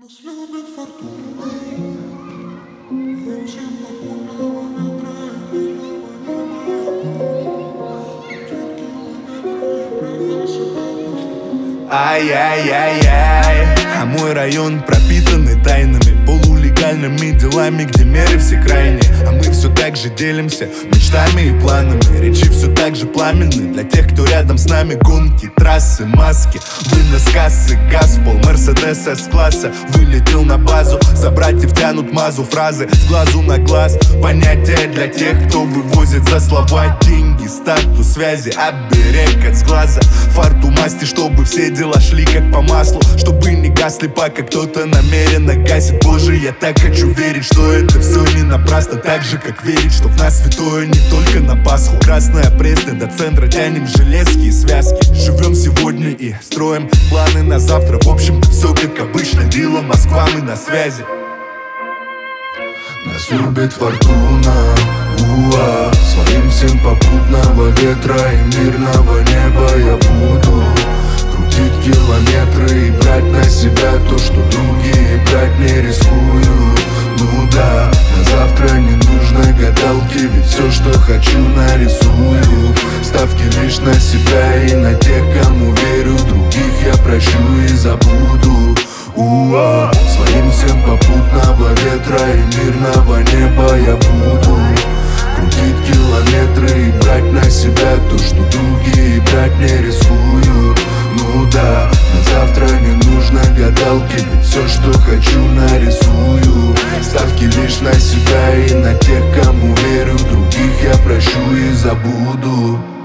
Нас любит фортуна, им всем попутного ветра и белого неба. Ай-яй-яй-яй, а мой район пропитанный тайнами, полулегальными делами, где меры все крайние. А мы все так же делимся мечтами и планами. Речи все так же пламенны для тех, кто рядом с нами. Гонки, трассы, маски, вынос кассы, газ, пол Мерседес С-класса. Вылетел на базу, за братьев тянут мазу. Фразы с глазу на глаз, понятия для тех, кто вывозит за слова деньги, статус, связи, оберег от сглаза. Фарту масти, чтобы все дела шли как по маслу, чтобы не гасли, пока кто-то намеренно гасит. Боже, я так хочу верить, что это все не напрасно. Так же, как верить, что в нас святое не только на Пасху. Красная Пресня до центра, тянем железки и связки. Живем сегодня и строим планы на завтра. В общем-то все как обычно, Вилла, Москва, мы на связи. Нас любит фортуна, своим всем попутного ветра и мирного неба. Я буду крутить километры и брать на себя то, что другие брать не рискую. Ну да, на завтра не нужны гадалки, ведь все, что хочу, нарисую. Ставки лишь на себя и на тех, кому верю. Других я прощу и забуду. Своим всем попутного ветра и мирного неба. Я буду крутить километры и брать на себя то, что другие брать не рискую. Ну да, на завтра не нужно гадалки, ведь все, что хочу, нарисую. Ставки лишь на себя и на тех, кому верю. Других я прощу и забуду.